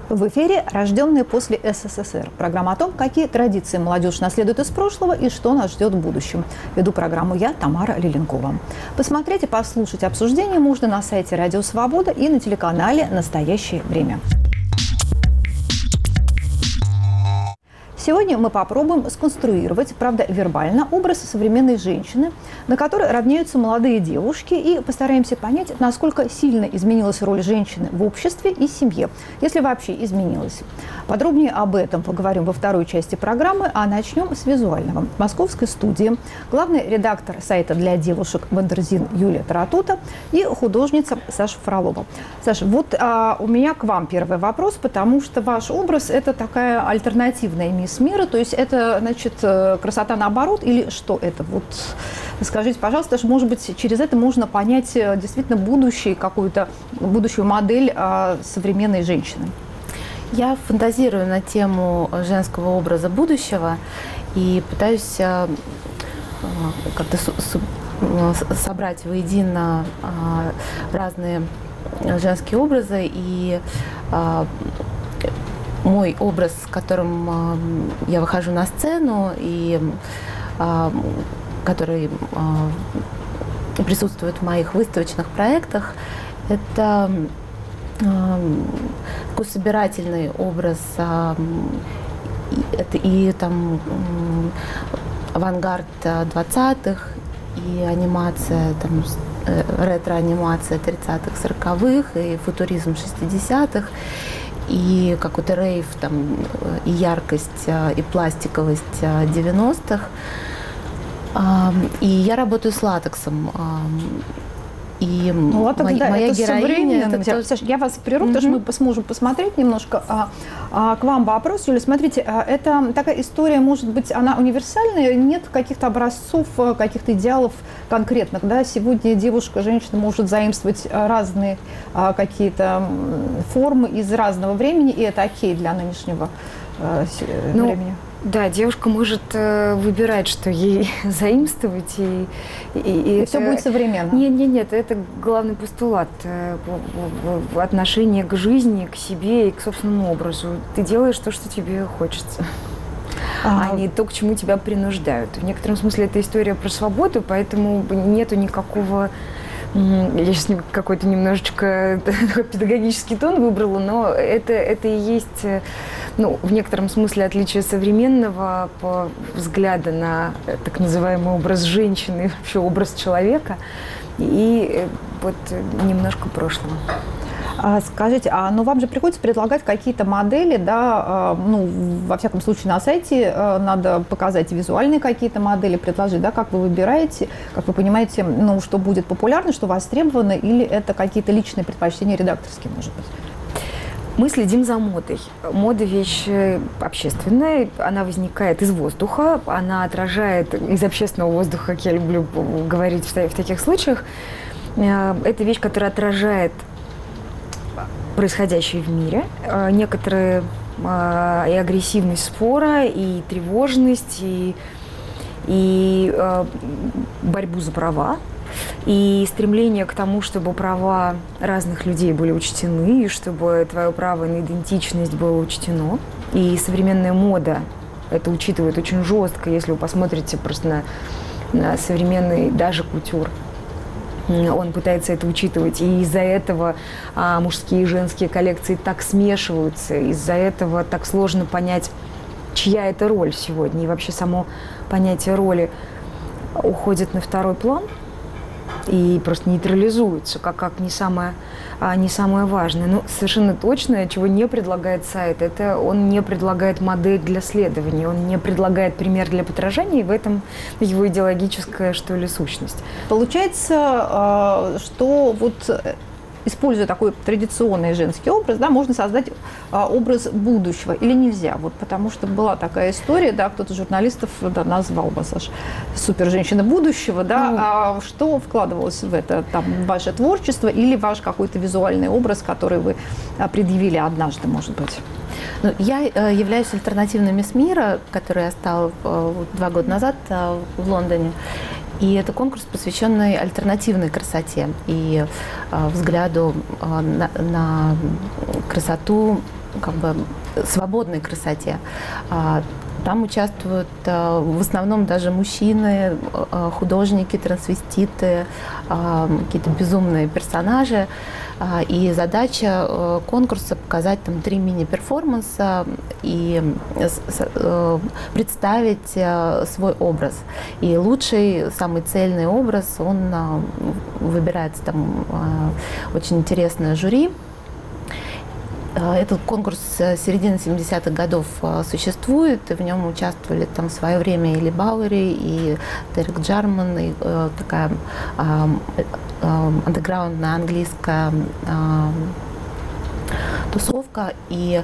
В эфире «Рожденные после СССР». Программа о том, какие традиции молодежь наследует из прошлого и что нас ждет в будущем. Веду программу я, Тамара Лиленкова. Посмотреть и послушать обсуждение можно на сайте «Радио Свобода» и на телеканале «Настоящее время». Сегодня мы попробуем сконструировать, правда, вербально, образ современной женщины, на которой равняются молодые девушки, и постараемся понять, насколько сильно изменилась роль женщины в обществе и семье, если вообще изменилась. Подробнее об этом поговорим во второй части программы, а начнем с визуального. В московской студии главный редактор сайта для девушек «Вандерзин» Юлия Таратута и художница Саша Фролова. Саша, вот у меня к вам первый вопрос, потому что ваш образ – это такая альтернативная мисс мира, то есть это, значит, красота наоборот или что это? Вот скажите, пожалуйста, даже, может быть, через это можно понять действительно какую-то будущую модель современной женщины. Я фантазирую на тему женского образа будущего и пытаюсь как-то собрать воедино разные женские образы, и мой образ, с которым я выхожу на сцену и который присутствует в моих выставочных проектах, это такой собирательный образ. Это и там авангард 20-х, и анимация, там, ретро-анимация 30-х, 40-х, и футуризм 60-х. И какой-то рейв, там, и яркость, и пластиковость 90-х. И я работаю с латексом. И латекс, моя героиня... Саша, я вас прерву, потому что мы сможем посмотреть немножко. К вам вопрос, Юля. Смотрите, это такая история, может быть, она универсальная, нет каких-то образцов, каких-то идеалов конкретных. Да? Сегодня девушка, женщина может заимствовать разные какие-то формы из разного времени, и это окей для нынешнего времени. Да, девушка может выбирать, что ей заимствовать, и все будет современно. Нет, это главный постулат в отношении к жизни, к себе и к собственному образу. Ты делаешь то, что тебе хочется, а не то, к чему тебя принуждают. В некотором смысле это история про свободу, поэтому нету никакого... Я сейчас какой-то немножечко педагогический тон выбрала, но это и есть, в некотором смысле отличие современного взгляда на так называемый образ женщины, вообще образ человека, и вот немножко прошлого. Скажите, вам же приходится предлагать какие-то модели, да, во всяком случае на сайте надо показать визуальные какие-то модели, предложить, да, как вы выбираете, как вы понимаете, что будет популярно, что востребовано, или это какие-то личные предпочтения редакторские, может быть? Мы следим за модой. Мода – вещь общественная, она возникает из воздуха, она отражает из общественного воздуха, как я люблю говорить в таких случаях. Это вещь, которая отражает происходящее в мире, некоторые и агрессивность спора, и тревожность, и борьбу за права, и стремление к тому, чтобы права разных людей были учтены, и чтобы твое право на идентичность было учтено. И современная мода это учитывает очень жестко, если вы посмотрите просто на современный даже кутюр. Он пытается это учитывать, и из-за этого мужские и женские коллекции так смешиваются, из-за этого так сложно понять, чья это роль сегодня, и вообще само понятие роли уходит на второй план и просто нейтрализуется, как не самое важное. Но совершенно точно, чего не предлагает сайт, это он не предлагает модель для следования, он не предлагает пример для подражания, и в этом его идеологическая, что ли, сущность. Получается, что используя такой традиционный женский образ, да, можно создать образ будущего или нельзя? Потому что была такая история, да, кто-то из журналистов назвал бы, Саша, супер-женщина будущего, да, что вкладывалось в это, ваше творчество или ваш какой-то визуальный образ, который вы предъявили однажды, может быть? Я являюсь альтернативной мисс мира, которую я стала 2 года назад в Лондоне. И это конкурс, посвященный альтернативной красоте и взгляду на красоту как бы свободной красоте. Там участвуют в основном даже мужчины, художники, трансвеститы, какие-то безумные персонажи. И задача конкурса показать там 3 мини-перформанса и представить свой образ. И лучший, самый цельный образ, он выбирается там очень интересное жюри. Этот конкурс с середины 70-х годов существует, и в нем участвовали там в свое время и Ли Бауэри, и Дерек Джарман, и такая андеграундная английская тусовка. И,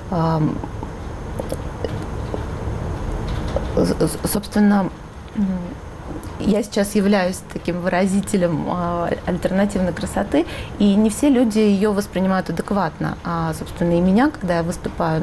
собственно, я сейчас являюсь таким выразителем альтернативной красоты, и не все люди ее воспринимают адекватно. Собственно, и меня, когда я выступаю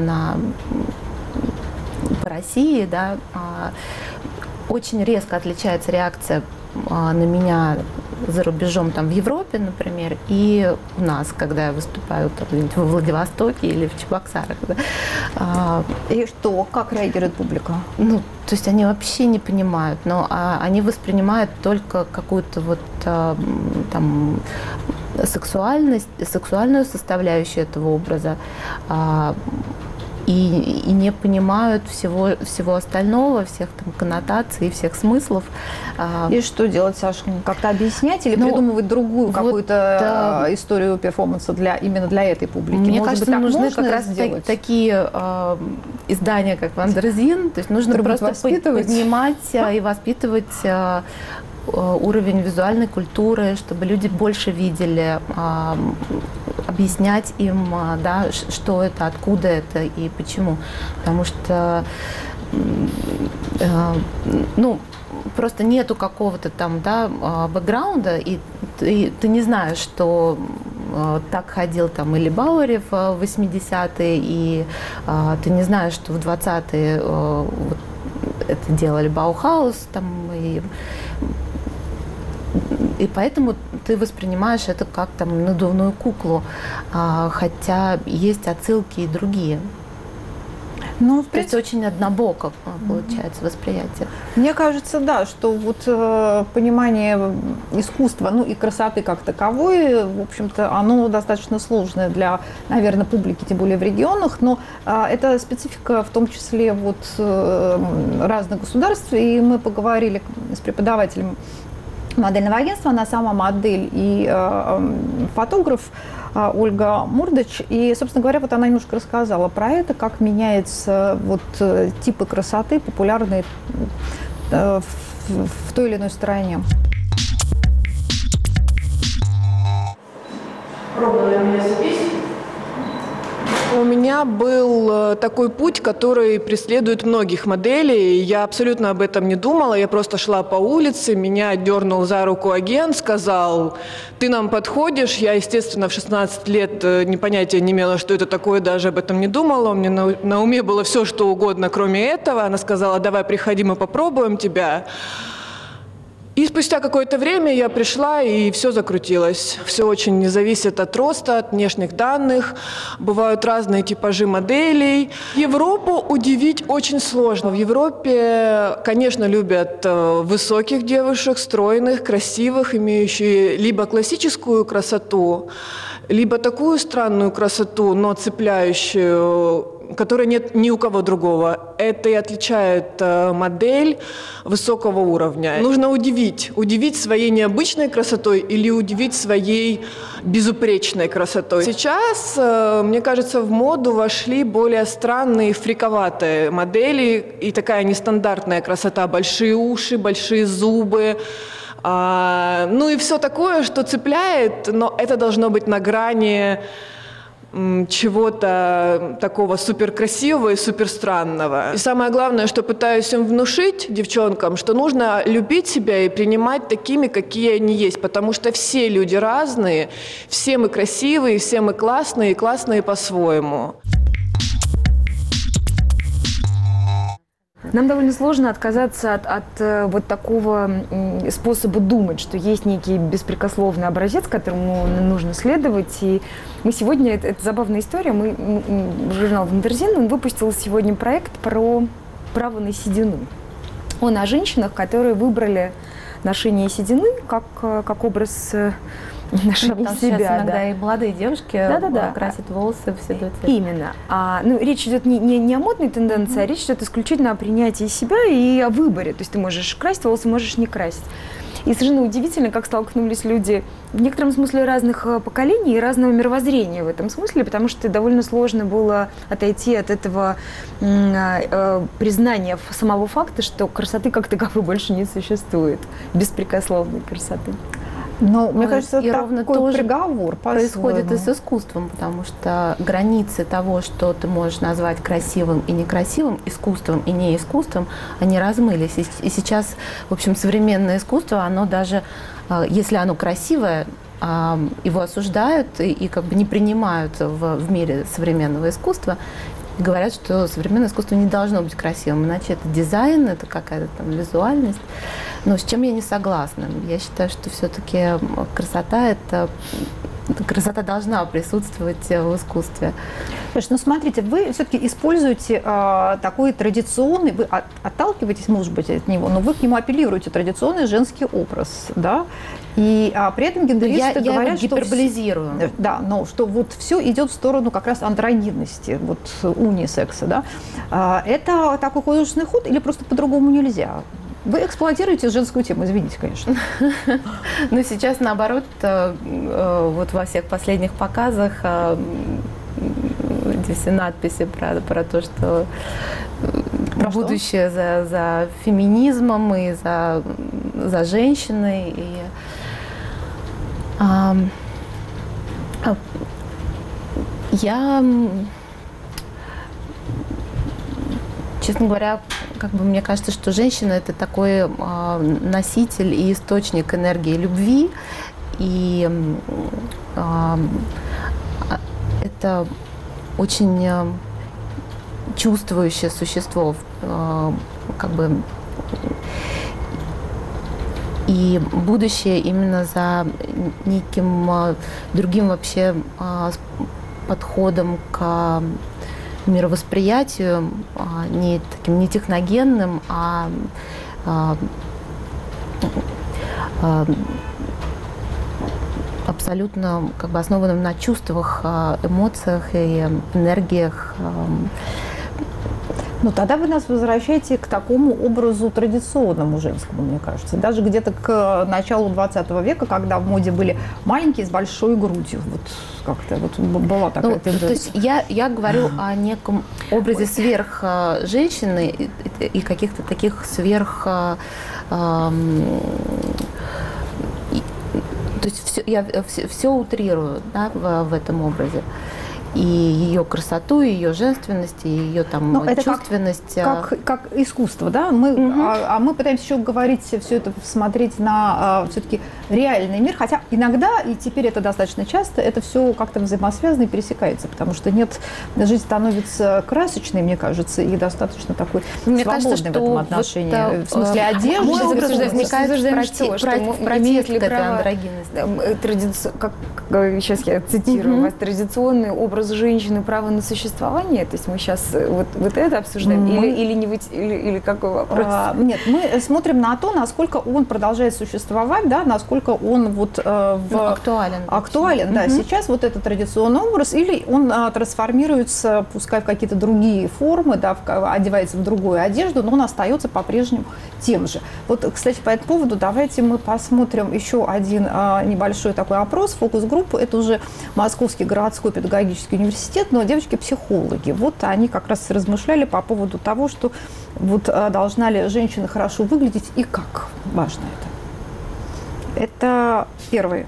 по России, да, очень резко отличается реакция на меня за рубежом, там, в Европе, например, и у нас, когда я выступаю там, во Владивостоке или в Чебоксарах. Да. И что? Как реагирует публика? Ну, то есть они вообще не понимают, но они воспринимают только какую-то вот там сексуальную составляющую этого образа. И не понимают всего остального, всех там коннотаций, всех смыслов. И что делать, Саша? Как-то объяснять или придумывать другую какую-то историю перформанса именно для этой публики? Мне кажется, нужны как раз такие издания, как Вандерзин. То есть нужно просто поднимать и воспитывать уровень визуальной культуры, чтобы люди больше видели, объяснять им, да, что это, откуда это и почему. Потому что просто нету какого-то там, да, бэкграунда, и ты не знаешь, что так ходил там Ли Бауэри в 80-е, и ты не знаешь, что в 20-е это делали Баухаус, там, и поэтому ты воспринимаешь это как там надувную куклу, хотя есть отсылки и другие. Ну, в принципе, то есть очень однобоко получается восприятие. Мне кажется, да, что вот понимание искусства, ну и красоты как таковой, в общем-то, оно достаточно сложное для, наверное, публики, тем более в регионах, но это специфика в том числе вот разных государств, и мы поговорили с преподавателем модельного агентства, она сама модель и фотограф Ольга Мурдач. И, собственно говоря, вот она немножко рассказала про это, как меняются вот типы красоты, популярные в той или иной стране. Пробовали меня запись? У меня был такой путь, который преследует многих моделей. Я абсолютно об этом не думала. Я просто шла по улице, меня дернул за руку агент, сказал: ты нам подходишь. Я, естественно, в 16 лет понятия не имела, что это такое, даже об этом не думала. У меня на уме было все, что угодно, кроме этого. Она сказала: давай, приходи, мы попробуем тебя. И спустя какое-то время я пришла, и все закрутилось. Все очень зависит от роста, от внешних данных. Бывают разные типажи моделей. Европу удивить очень сложно. В Европе, конечно, любят высоких девушек, стройных, красивых, имеющих либо классическую красоту, либо такую странную красоту, но цепляющую, которой нет ни у кого другого. Это и отличает модель высокого уровня. Нужно удивить своей необычной красотой или удивить своей безупречной красотой. Сейчас, мне кажется, в моду вошли более странные, фриковатые модели и такая нестандартная красота. Большие уши, большие зубы. Ну и все такое, что цепляет, но это должно быть на грани чего-то такого суперкрасивого и суперстранного. И самое главное, что пытаюсь им внушить девчонкам, что нужно любить себя и принимать такими, какие они есть, потому что все люди разные, все мы красивые, все мы классные и классные по-своему. Нам довольно сложно отказаться от вот такого способа думать, что есть некий беспрекословный образец, которому нужно следовать. И мы сегодня, это забавная история, журнал «Вундерзин» выпустил сегодня проект про право на седину. Он о женщинах, которые выбрали ношение седины как образ ношения себя. Сейчас иногда и молодые девушки красят волосы в седой цвет. Именно. Речь идет не о модной тенденции, а речь идет исключительно о принятии себя и о выборе. То есть ты можешь красить волосы, можешь не красить. И совершенно удивительно, как столкнулись люди в некотором смысле разных поколений и разного мировоззрения в этом смысле, потому что довольно сложно было отойти от этого признания самого факта, что красоты как таковой больше не существует, беспрекословной красоты. Но мне кажется, и ровно такой тоже приговор происходит и с искусством, потому что границы того, что ты можешь назвать красивым и некрасивым, искусством и неискусством, они размылись. И сейчас, в общем, современное искусство, оно даже, если оно красивое, его осуждают и как бы не принимают в мире современного искусства. Говорят, что современное искусство не должно быть красивым, иначе это дизайн, это какая-то там визуальность. Но с чем я не согласна? Я считаю, что все-таки красота должна присутствовать в искусстве. Слушай, смотрите, вы все-таки используете такой традиционный, вы отталкиваетесь, может быть, от него, но вы к нему апеллируете, традиционный женский образ, да? И при этом гендеристы говорят, что гиперболизирую. Да, но что вот все идет в сторону как раз андрогинности, вот унисекса, да? Это такой художественный ход или просто по-другому нельзя? Вы эксплуатируете женскую тему, извините, конечно. Но сейчас, наоборот, вот во всех последних показах эти все надписи про то, что будущее за феминизмом и за женщиной. И, я, честно говоря, как бы мне кажется, что женщина – это такой носитель и источник энергии любви, и это очень чувствующее существо, как бы, и будущее именно за неким другим вообще подходом к мировосприятию, не таким не техногенным, а абсолютно как бы основанным на чувствах, эмоциях и энергиях. Ну, тогда вы нас возвращаете к такому образу традиционному женскому, мне кажется. Даже где-то к началу 20 века, когда в моде были маленькие с большой грудью. Вот как-то вот была такая тенденция. То есть я говорю о неком образе сверхженщины и каких-то таких сверх... То есть я все утрирую, да, в этом образе. И ее красоту, и ее женственность, и ее там чувственность. Как искусство, да? Мы пытаемся еще говорить, все это смотреть на все-таки реальный мир, хотя иногда, и теперь это достаточно часто, это все как-то взаимосвязано и пересекается, потому что жизнь становится красочной, мне кажется, и достаточно такой свободной в этом отношении. В смысле одежды. Мой образ возникает имеет ли право сейчас я цитирую вас, традиционный образ женщины, право на существование? То есть мы сейчас вот это обсуждаем? Или какой вопрос? Нет, мы смотрим на то, насколько он продолжает существовать, да, насколько он актуален. Да. Сейчас вот этот традиционный образ, или он трансформируется, пускай в какие-то другие формы, да, одевается в другую одежду, но он остается по-прежнему тем же. Вот, кстати, по этому поводу давайте мы посмотрим еще один небольшой такой опрос, фокус-группу. Это уже Московский городской педагогический университет, но девочки-психологи. Вот они как раз размышляли по поводу того, что вот должна ли женщина хорошо выглядеть и как важно это. Это первое.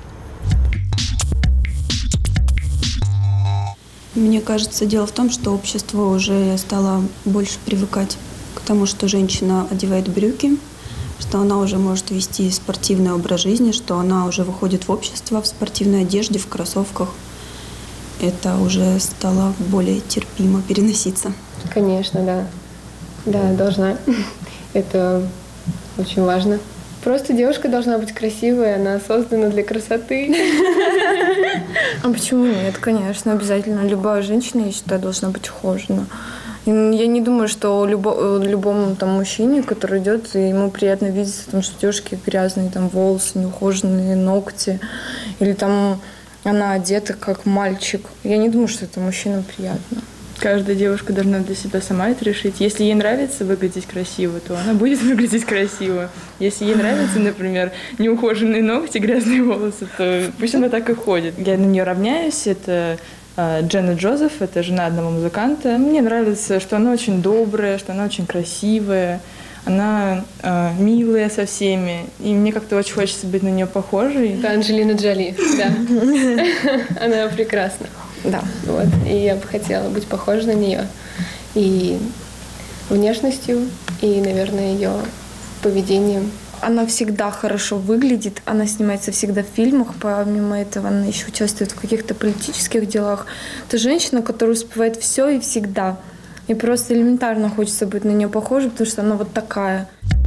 Мне кажется, дело в том, что общество уже стало больше привыкать к тому, что женщина одевает брюки, что она уже может вести спортивный образ жизни, что она уже выходит в общество в спортивной одежде, в кроссовках. Это уже стало более терпимо переноситься. Конечно, да. Да, должна. Это очень важно. Просто девушка должна быть красивой, она создана для красоты. А почему нет? Конечно, обязательно. Любая женщина, я считаю, должна быть ухожена. Я не думаю, что любому там мужчине, который идет, ему приятно видеть, потому что девушки грязные, там волосы, неухоженные, ногти, или там она одета как мальчик. Я не думаю, что это мужчинам приятно. Каждая девушка должна для себя сама это решить. Если ей нравится выглядеть красиво, то она будет выглядеть красиво. Если ей нравятся, например, неухоженные ногти, грязные волосы, то пусть она так и ходит. Я на нее равняюсь. Это Дженна Джозеф, это жена одного музыканта. Мне нравится, что она очень добрая, что она очень красивая. Она милая со всеми. И мне как-то очень хочется быть на нее похожей. Это Анджелина Джоли, да. Она прекрасна. Да. Вот. И я бы хотела быть похожей на нее. И внешностью, и, наверное, ее поведением. Она всегда хорошо выглядит, она снимается всегда в фильмах, помимо этого она еще участвует в каких-то политических делах. Это женщина, которая успевает все и всегда. И просто элементарно хочется быть на нее похожей, потому что она вот такая.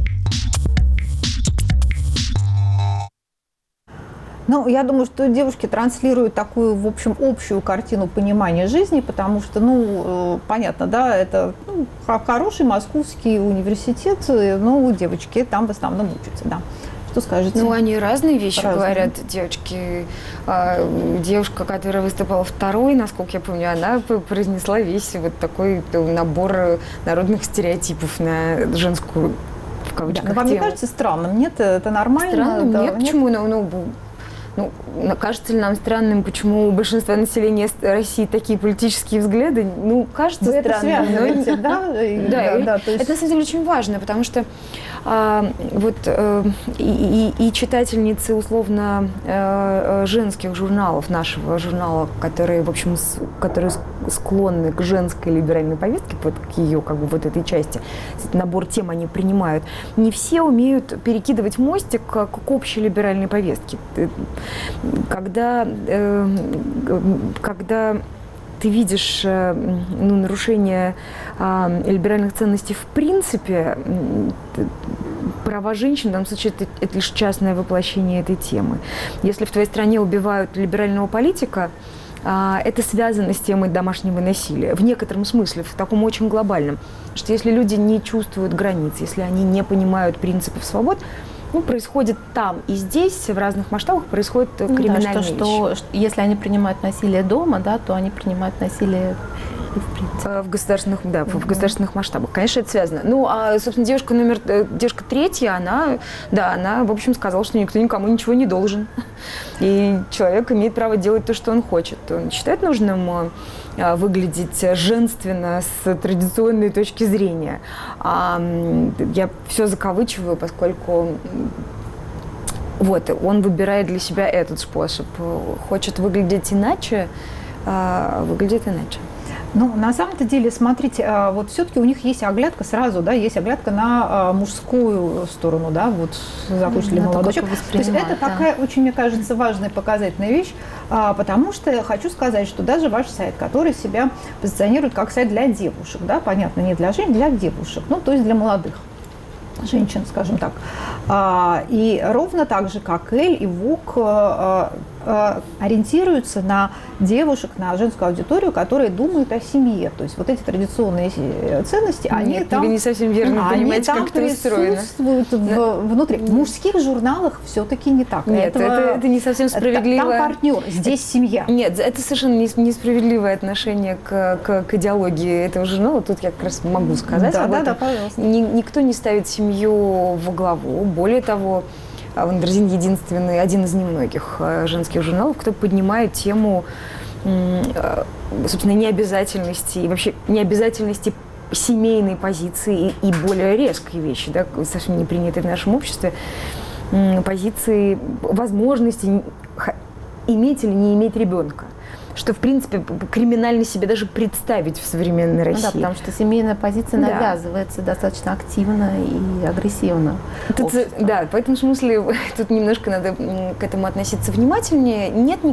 Ну, я думаю, что девушки транслируют такую, в общем, общую картину понимания жизни, потому что, понятно, да, это хороший московский университет, девочки там в основном учатся, да. Что скажете? Они разные вещи Разные. говорят, девочки. Девушка, которая выступала второй, насколько я помню, она произнесла весь вот такой набор народных стереотипов на женскую, в кавычках, Да, вам не тему. кажется странным? Нет, это нормально? Странным? Да, Нет, почему? Кажется ли нам странным, почему у большинства населения России такие политические взгляды? Кажется Вы это странным. связываете, да? Да, то есть... это на самом деле очень важно, потому что и читательницы условно женских журналов, нашего журнала, которые, в общем, которые склонны к женской либеральной повестке, вот к ее вот этой части, набор тем они принимают, не все умеют перекидывать мостик к общей либеральной повестке. Когда ты видишь нарушение либеральных ценностей в принципе, права женщин, в данном случае, это лишь частное воплощение этой темы. Если в твоей стране убивают либерального политика, это связано с темой домашнего насилия. В некотором смысле, в таком очень глобальном. Потому что если люди не чувствуют границ, если они не понимают принципов свобод, происходит там и здесь, в разных масштабах происходит криминальные вещи. Что если они принимают насилие дома, да, то они принимают насилие и в принципе. В государственных масштабах. Конечно, это связано. Собственно, девушка третья, она, в общем, сказала, что никто никому ничего не должен. И человек имеет право делать то, что он хочет. Он считает нужным выглядеть женственно с традиционной точки зрения. Я все закавычиваю, поскольку он выбирает для себя этот способ. Хочет выглядеть иначе, выглядит иначе. На самом-то деле, смотрите, вот все-таки у них есть оглядка сразу, да, есть оглядка на мужскую сторону, да, вот закончили молодой человек. То есть это такая очень, мне кажется, важная показательная вещь, потому что хочу сказать, что даже ваш сайт, который себя позиционирует как сайт для девушек, да, понятно, не для женщин, для девушек, то есть для молодых женщин, скажем так. И ровно так же, как Эль и Вук ориентируются на девушек, на женскую аудиторию, которые думают о семье. То есть вот эти традиционные ценности, они там... Вы не совсем верно понимаете, как это устроено. Присутствуют внутри. В мужских журналах все-таки не так. Нет, это не совсем справедливо. Там партнер, здесь семья. Нет, это совершенно несправедливое отношение к идеологии этого журнала. Тут я как раз могу сказать об этом. Да, пожалуйста. Никто не ставит семью во главу. Более того, Вандерзин единственный, один из немногих женских журналов, кто поднимает тему, собственно, необязательности и вообще необязательности семейной позиции и более резкой вещи, да, совсем не принятые в нашем обществе, позиции возможности иметь или не иметь ребенка. что в принципе криминально себе даже представить в современной России. Да, потому что семейная позиция Да. навязывается достаточно активно и агрессивно. Да, в этом смысле тут немножко надо к этому относиться внимательнее. Нет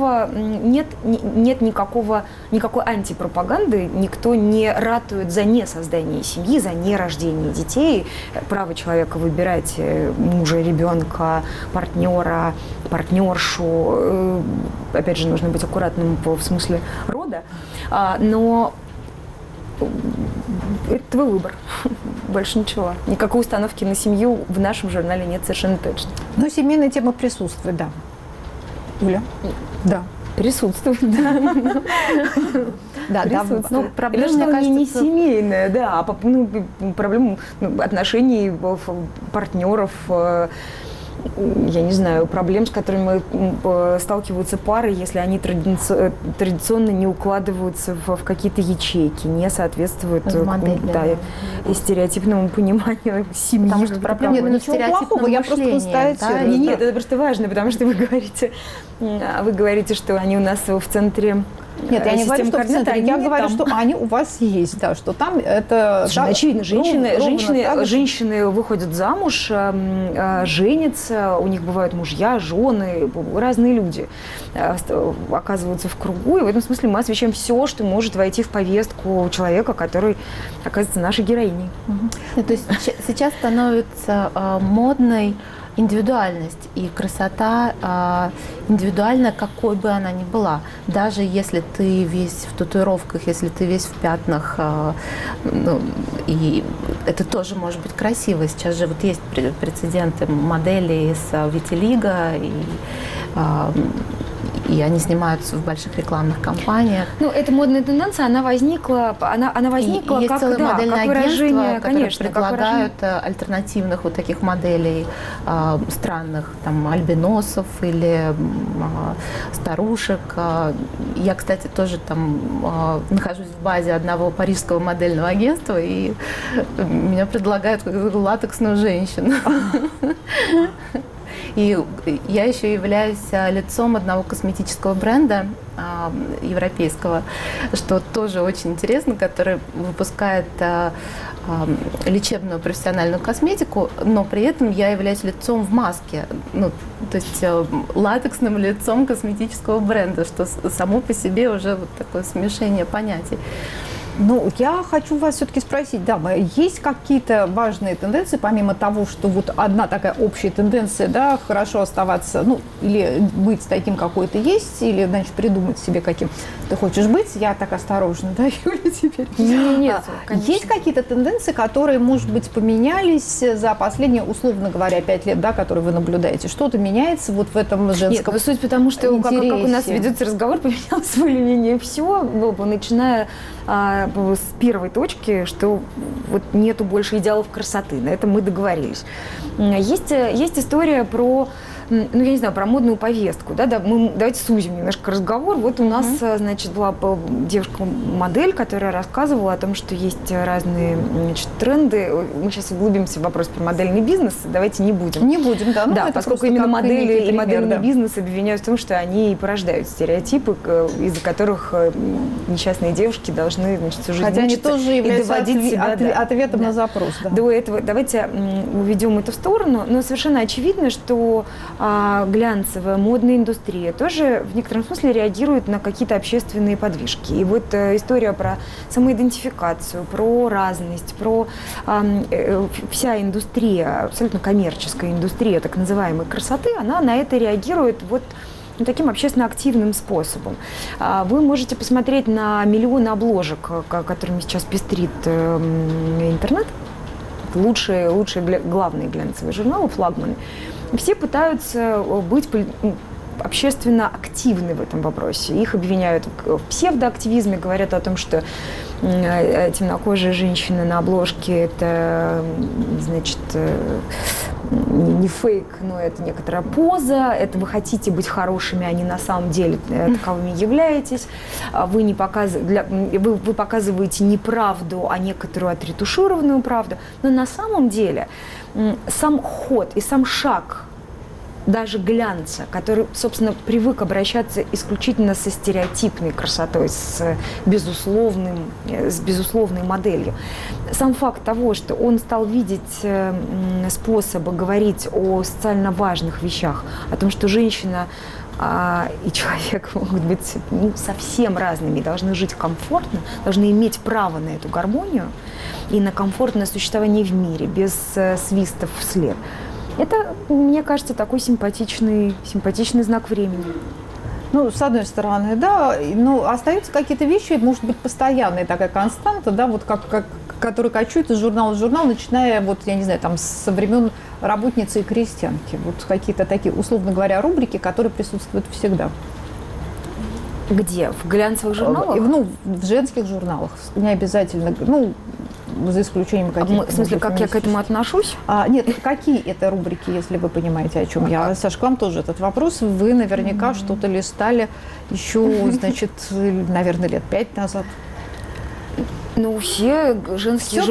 никакой антипропаганды, никто не ратует за несоздание семьи, за нерождение детей, право человека выбирать мужа, ребенка, партнера, партнершу. Опять же, нужно быть аккуратным в смысле рода, но это твой выбор. Больше ничего. Никакой установки на семью в нашем журнале нет совершенно точно. Но семейная тема присутствует, да. Юля? Да. Присутствует, да. Да, да. Ну, проблема, Или что мне они не кажется, семейная, да, проблема отношений партнеров, я не знаю, проблем, с которыми сталкиваются пары, если они традиционно не укладываются в какие-то ячейки, не соответствуют и стереотипному пониманию семьи. Потому что проблема Нет, ничего плохого, я просто констатирую. Нет, это просто важно, потому что вы говорите, что они у нас в центре. Нет, я не говорю, что в центре, я говорю, что они у вас есть, да, что там это... Совершенно очевидно, женщины выходят замуж, женятся, у них бывают мужья, жены, разные люди оказываются в кругу, и в этом смысле мы освещаем все, что может войти в повестку человека, который оказывается нашей героиней. То есть сейчас становится модной индивидуальность и красота индивидуальна, какой бы она ни была. Даже если ты весь в татуировках, если ты весь в пятнах, и это тоже может быть красиво. Сейчас же вот есть прецеденты моделей из Vitiligo, и они снимаются в больших рекламных кампаниях. Ну, эта модная тенденция, она возникла и есть как, целое модельное как выражение, агентство, конечно, предлагают альтернативных вот таких моделей странных, там, альбиносов или старушек. Я, кстати, тоже там нахожусь в базе одного парижского модельного агентства, и меня предлагают как латексную женщину. И я еще являюсь лицом одного косметического бренда европейского, что тоже очень интересно, который выпускает лечебную профессиональную косметику, но при этом я являюсь лицом в маске, то есть латексным лицом косметического бренда, что само по себе уже вот такое смешение понятий. Ну, я хочу вас все-таки спросить, да, есть какие-то важные тенденции, помимо того, что вот одна такая общая тенденция, да, хорошо оставаться, или быть таким, какой ты есть, или, значит, придумать себе, каким ты хочешь быть. Я так осторожна, да, Юля, теперь? Нет, конечно. Есть какие-то тенденции, которые, может быть, поменялись за последние, условно говоря, 5 лет, да, которые вы наблюдаете? Что-то меняется вот в этом женском Нет, суть потому, что как у нас ведется разговор, поменялось более-менее все, начиная с первой точки, что вот нету больше идеалов красоты. На этом мы договорились. Есть история про, я не знаю, про модную повестку. Давайте сузим немножко разговор. Вот у нас, значит, была девушка-модель, которая рассказывала о том, что есть разные, значит, тренды. Мы сейчас углубимся в вопрос про модельный бизнес. Давайте не будем. Не будем, да. Да, поскольку именно модели и модельный бизнес обвиняют в том, что они порождают стереотипы, из-за которых несчастные девушки должны, значит, всю жизнь хотя они мучиться тоже являются ответом на запрос. Да. До этого давайте уведем это в сторону. Но совершенно очевидно, что глянцевая модная индустрия тоже в некотором смысле реагирует на какие-то общественные подвижки. И вот история про самоидентификацию, про разность, про вся индустрия, абсолютно коммерческая индустрия так называемой красоты, она на это реагирует вот таким общественно активным способом. Вы можете посмотреть на миллионы обложек, которыми сейчас пестрит интернет, лучшие главные глянцевые журналы, флагманы. Все пытаются быть общественно активны в этом вопросе. Их обвиняют в псевдоактивизме, говорят о том, что темнокожие женщины на обложке – это, значит, не фейк, но это некоторая поза, это вы хотите быть хорошими, а не на самом деле таковыми являетесь. Вы показываете не правду, а некоторую отретушированную правду. Но на самом деле сам ход и сам шаг даже глянца, который, собственно, привык обращаться исключительно со стереотипной красотой, с безусловной моделью. Сам факт того, что он стал видеть способы говорить о социально важных вещах, о том, что женщина и человек могут быть совсем разными, должны жить комфортно, должны иметь право на эту гармонию и на комфортное существование в мире, без свистов вслед. Это, мне кажется, такой симпатичный знак времени. Ну, с одной стороны, да, но остаются какие-то вещи, может быть, постоянная такая константа, да, вот которая кочует из журнала в журнал, начиная, вот, я не знаю, там, со времен работницы и крестьянки. Вот какие-то такие, условно говоря, рубрики, которые присутствуют всегда. Где? В глянцевых журналах? Ну, в женских журналах. Не обязательно, ну, за исключением каких-то... В смысле, как я к этому отношусь? Нет, какие это рубрики, если вы понимаете, о чем я? Саш, к вам тоже этот вопрос. Вы наверняка что-то листали еще, значит, наверное, лет 5 назад. Ну, все женские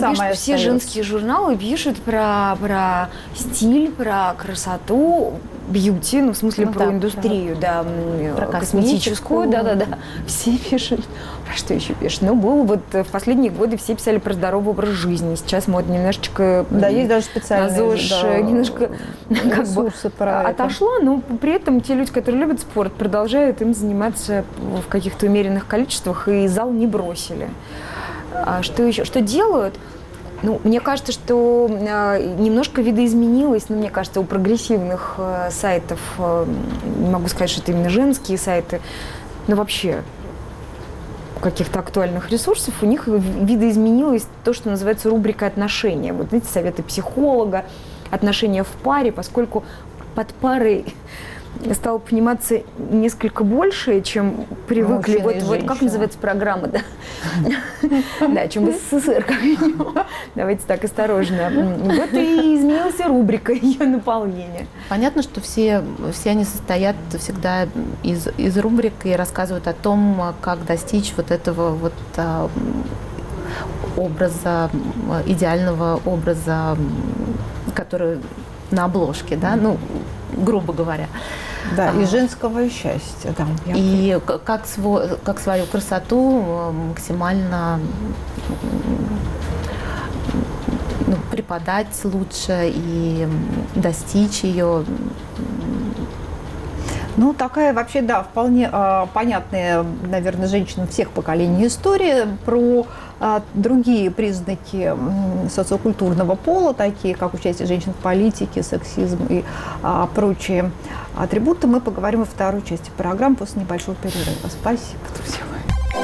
журналы пишут про стиль, про красоту, бьюти, ну, в смысле, про индустрию, да, про косметическую, да. Все пишут. Про что еще пишут? Ну, в последние годы все писали про здоровый образ жизни. Сейчас мода немножечко... Да, есть даже специальные немножко ресурсы про отошла, но при этом те люди, которые любят спорт, продолжают им заниматься в каких-то умеренных количествах, и зал не бросили. А что еще? Что делают? Ну, мне кажется, что немножко видоизменилось, но мне кажется, у прогрессивных сайтов, не могу сказать, что это именно женские сайты, но вообще каких-то актуальных ресурсов, у них видоизменилось то, что называется рубрика «Отношения». Вот, знаете, советы психолога, отношения в паре, поскольку под парой стало пониматься несколько больше, чем привыкли. Вот как называется программа, да? Да, чем в СССР, как минимум. Давайте так, осторожно. Вот и изменилась рубрика ее наполнения. Понятно, что все они состоят всегда из рубрик и рассказывают о том, как достичь вот этого вот образа, идеального образа, который на обложке, да, ну, грубо говоря. Да, и женского счастья. Да, и как свою красоту максимально преподать лучше и достичь ее. Ну, такая вообще, да, вполне понятная, наверное, женщинам всех поколений история про другие признаки социокультурного пола, такие как участие женщин в политике, сексизм и прочие атрибуты. Мы поговорим во второй части программы после небольшого перерыва. Спасибо, друзья мои.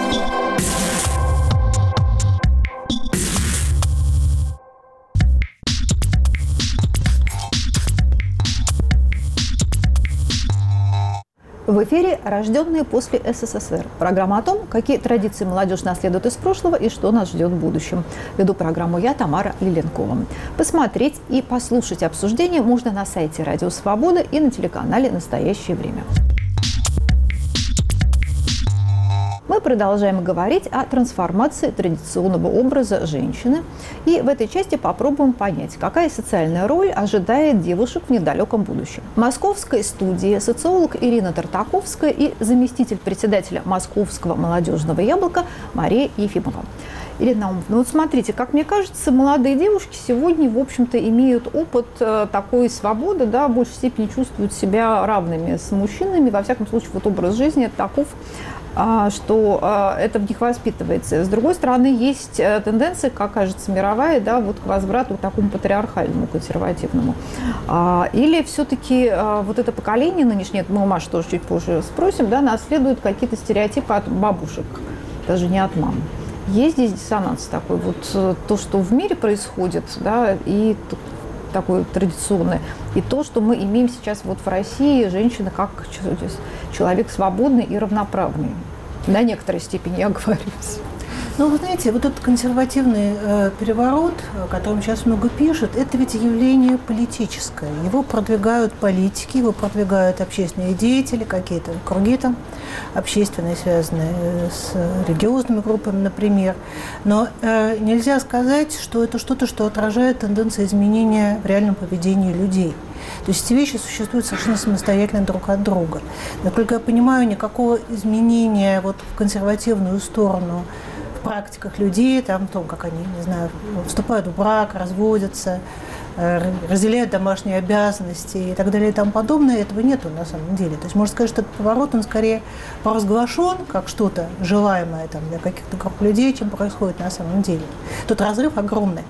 В эфире «Рожденные после СССР». Программа о том, какие традиции молодежь наследует из прошлого и что нас ждет в будущем. Веду программу я, Тамара Лиленкова. Посмотреть и послушать обсуждение можно на сайте «Радио Свобода» и на телеканале «Настоящее время». Мы продолжаем говорить о трансформации традиционного образа женщины. И в этой части попробуем понять, какая социальная роль ожидает девушек в недалеком будущем. В московской студии социолог Ирина Тартаковская и заместитель председателя Московского молодежного яблока Мария Ефимова. Ирина, ну вот смотрите, как мне кажется, молодые девушки сегодня, в общем-то, имеют опыт такой свободы, да, в большей степени чувствуют себя равными с мужчинами. Во всяком случае, вот образ жизни таков, что это в них воспитывается. С другой стороны, есть тенденция, как кажется, мировая, да, вот к возврату к такому патриархальному, консервативному. Или все-таки вот это поколение нынешнее, мы у Маши тоже чуть позже спросим, да, наследует какие-то стереотипы от бабушек, даже не от мам. Есть здесь диссонанс такой, вот то, что в мире происходит, да, и такое традиционное, и то, что мы имеем сейчас вот в России, женщина как человек свободный и равноправный. До некоторой степени, я говорю. Ну, вы знаете, вот этот консервативный переворот, о котором сейчас много пишут, это ведь явление политическое. Его продвигают политики, его продвигают общественные деятели, какие-то круги там общественные, связанные с религиозными группами, например. Но нельзя сказать, что это что-то, что отражает тенденции изменения в реальном поведении людей. То есть эти вещи существуют совершенно самостоятельно друг от друга. Насколько я понимаю, никакого изменения вот в консервативную сторону в практиках людей, там, в том, как они, не знаю, вступают в брак, разводятся, разделяют домашние обязанности и так далее и тому подобное, этого нету на самом деле. То есть можно сказать, что этот поворот, он скорее поразглашен, как что-то желаемое там, для каких-то групп людей, чем происходит на самом деле. Тут разрыв огромный.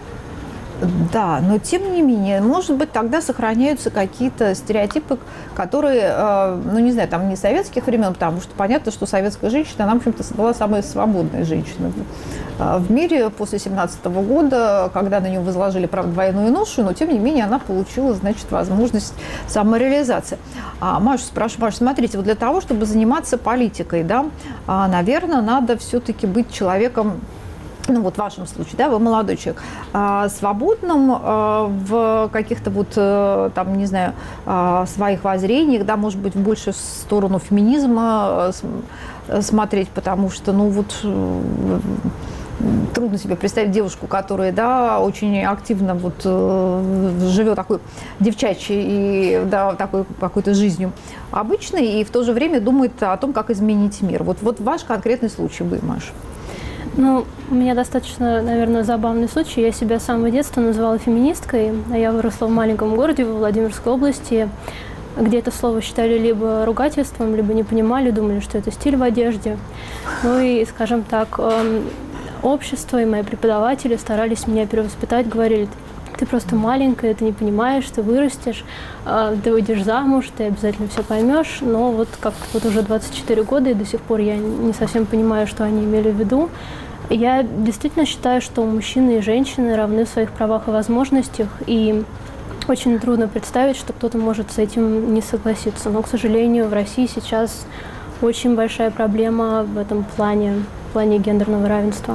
Да, но тем не менее, может быть, тогда сохраняются какие-то стереотипы, которые, ну, не знаю, там не советских времен, потому что понятно, что советская женщина, она, в общем-то, была самой свободной женщиной в мире после 17 года, когда на нее возложили, правда, двойную ношу, но, тем не менее, она получила, значит, возможность самореализации. Машу спрашиваю, Маша, смотрите, вот для того, чтобы заниматься политикой, да, наверное, надо все-таки быть человеком, ну вот в вашем случае, да, вы молодой человек, свободным в каких-то вот, там, не знаю, своих воззрениях, да, может быть, больше в сторону феминизма смотреть, потому что, ну вот, трудно себе представить девушку, которая, да, очень активно вот живет такой девчачьей и, да, такой какой-то жизнью обычной, и в то же время думает о том, как изменить мир. Вот ваш конкретный случай вы, Маша. Ну, у меня достаточно, наверное, забавный случай. Я себя с самого детства называла феминисткой. Я выросла в маленьком городе во Владимирской области, где это слово считали либо ругательством, либо не понимали, думали, что это стиль в одежде. Ну и, скажем так, общество и мои преподаватели старались меня перевоспитать, говорили: ты просто маленькая, ты не понимаешь, ты вырастешь, ты выйдешь замуж, ты обязательно все поймешь. Но вот как-то вот уже 24 года, и до сих пор я не совсем понимаю, что они имели в виду. Я действительно считаю, что мужчины и женщины равны в своих правах и возможностях, и очень трудно представить, что кто-то может с этим не согласиться. Но, к сожалению, в России сейчас очень большая проблема в этом плане гендерного равенства.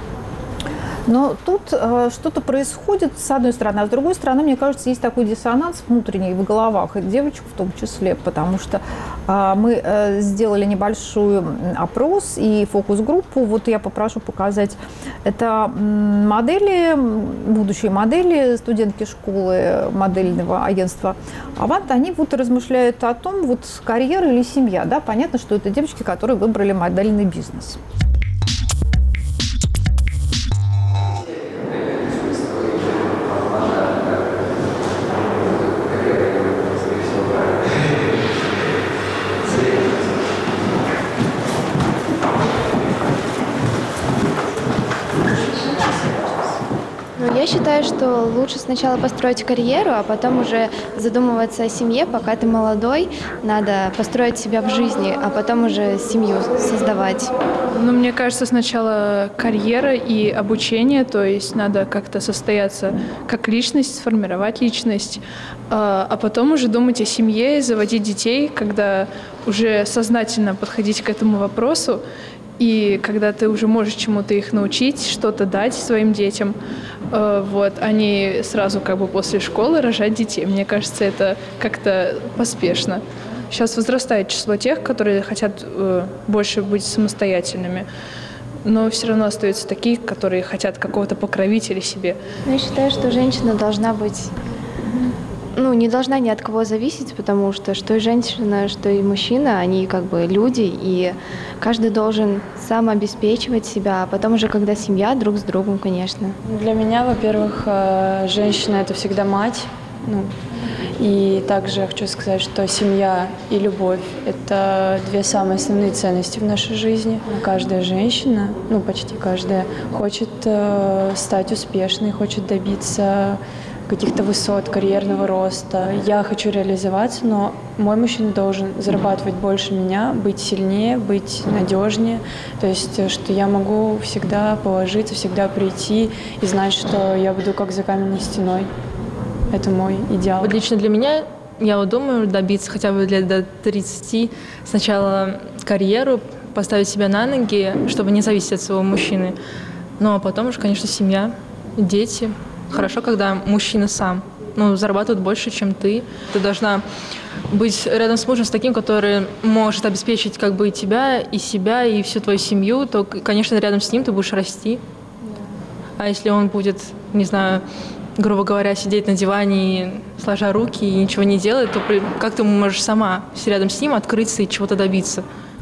Но тут что-то происходит, с одной стороны, а с другой стороны, мне кажется, есть такой диссонанс внутренний в головах, и девочек в том числе, потому что мы сделали небольшой опрос и фокус-группу, вот я попрошу показать, это модели, будущие модели, студентки школы модельного агентства «Авант», они вот размышляют о том, вот карьера или семья, да, понятно, что это девочки, которые выбрали модельный бизнес. Я считаю, что лучше сначала построить карьеру, а потом уже задумываться о семье. Пока ты молодой, надо построить себя в жизни, а потом уже семью создавать. Ну, мне кажется, сначала карьера и обучение, то есть надо как-то состояться как личность, сформировать личность, а потом уже думать о семье, заводить детей, когда уже сознательно подходить к этому вопросу. И когда ты уже можешь чему-то их научить, что-то дать своим детям, вот, а не сразу как бы после школы рожать детей. Мне кажется, это как-то поспешно. Сейчас возрастает число тех, которые хотят больше быть самостоятельными, но все равно остаются такие, которые хотят какого-то покровителя себе. Я считаю, что женщина должна быть... не должна ни от кого зависеть, потому что и женщина, что и мужчина, они как бы люди, и каждый должен сам обеспечивать себя, а потом уже, когда семья, друг с другом, конечно. Для меня, во-первых, женщина – это всегда мать. И также я хочу сказать, что семья и любовь – это две самые основные ценности в нашей жизни. Каждая женщина, почти каждая, хочет стать успешной, хочет добиться каких-то высот, карьерного роста. Я хочу реализоваться, но мой мужчина должен зарабатывать больше меня, быть сильнее, быть надежнее. То есть, что я могу всегда положиться, всегда прийти и знать, что я буду как за каменной стеной. Это мой идеал. Вот лично для меня, я думаю, добиться хотя бы лет до 30, сначала карьеру, поставить себя на ноги, чтобы не зависеть от своего мужчины. Ну а потом уже, конечно, семья, дети. Хорошо, когда мужчина сам зарабатывает больше, чем ты. Ты должна быть рядом с мужем, с таким, который может обеспечить как бы и тебя, и себя, и всю твою семью, то, конечно, рядом с ним ты будешь расти. А если он будет, не знаю, грубо говоря, сидеть на диване, сложа руки и ничего не делать, то как ты можешь сама рядом с ним открыться и чего-то добиться?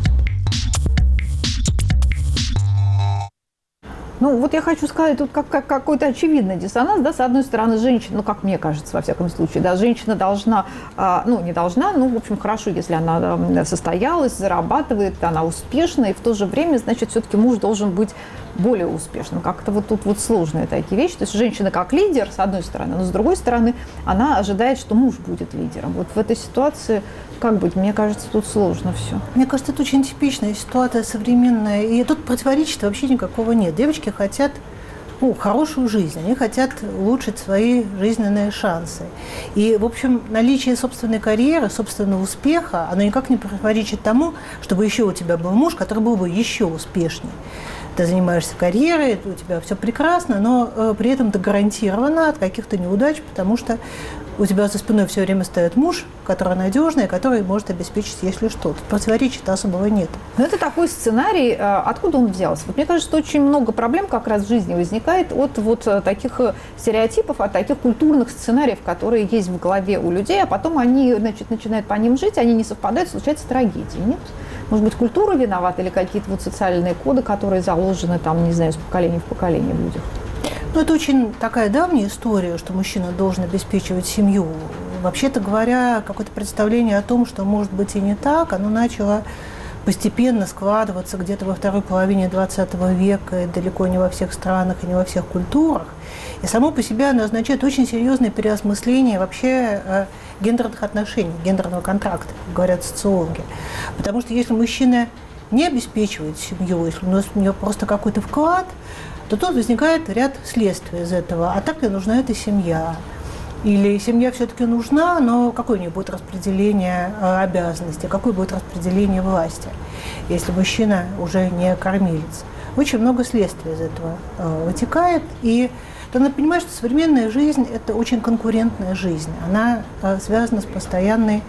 Ну, вот я хочу сказать, тут как какой-то очевидный диссонанс, да, с одной стороны, женщина, ну, как мне кажется, во всяком случае, да, женщина должна, не должна, в общем, хорошо, если она состоялась, зарабатывает, она успешна, и в то же время, значит, все-таки муж должен быть более успешным. Как-то вот тут вот сложные такие вещи. То есть женщина как лидер, с одной стороны, но с другой стороны, она ожидает, что муж будет лидером. Вот в этой ситуации, как быть, мне кажется, тут сложно все. Мне кажется, это очень типичная ситуация современная, и тут противоречия вообще никакого нет. Девочки хотят хорошую жизнь, они хотят улучшить свои жизненные шансы. И, в общем, наличие собственной карьеры, собственного успеха, оно никак не противоречит тому, чтобы еще у тебя был муж, который был бы еще успешнее. Ты занимаешься карьерой, у тебя все прекрасно, но при этом ты гарантирована от каких-то неудач, потому что у тебя за спиной все время стоит муж, который надежный, который может обеспечить, если что. Противоречия-то особого нет. Но это такой сценарий, откуда он взялся? Вот мне кажется, что очень много проблем как раз в жизни возникает от вот таких стереотипов, от таких культурных сценариев, которые есть в голове у людей, а потом они, значит, начинают по ним жить, они не совпадают, случается трагедия, нет? Может быть, культура виновата или какие-то вот социальные коды, которые заложены там, не знаю, с поколения в поколение в людях? Ну, это очень такая давняя история, что мужчина должен обеспечивать семью. Вообще-то говоря, какое-то представление о том, что может быть и не так, оно начало постепенно складываться где-то во второй половине 20 века, и далеко не во всех странах и не во всех культурах. И само по себе оно означает очень серьезное переосмысление вообще гендерных отношений, гендерного контракта, как говорят социологи. Потому что если мужчина не обеспечивает семью, если у него просто какой-то вклад, то тут возникает ряд следствий из этого. А так ли нужна эта семья? Или семья все-таки нужна, но какое у нее будет распределение обязанностей, какое будет распределение власти, если мужчина уже не кормилец? Очень много следствий из этого вытекает. И надо понимать, что современная жизнь – это очень конкурентная жизнь. Она связана с постоянной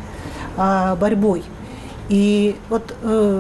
борьбой. И вот